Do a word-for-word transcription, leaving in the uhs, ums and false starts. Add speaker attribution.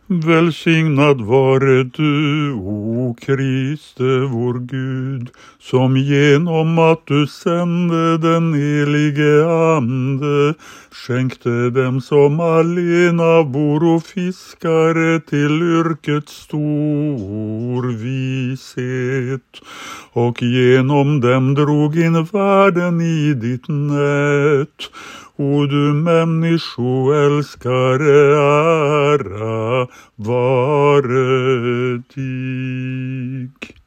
Speaker 1: Välsignad vare du, o Kriste vår Gud, som genom att du sände den helige ande skänkte dem som allena bor och fiskare till yrket stor vishet, och genom dem drog in världen i ditt nät. O du människoälskare, ära vare dig.